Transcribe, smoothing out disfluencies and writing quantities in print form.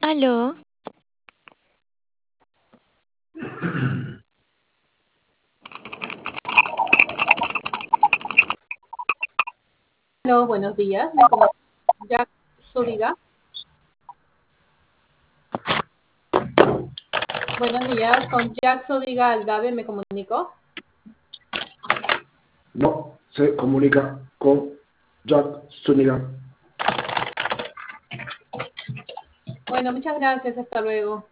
Aló, Hola, buenos días. Me comunico con Jack Zúriga. Buenos días, con Jack Zúriga Aldave me comunico. No se comunica con Jack Zúñiga. Bueno, muchas gracias. Hasta luego.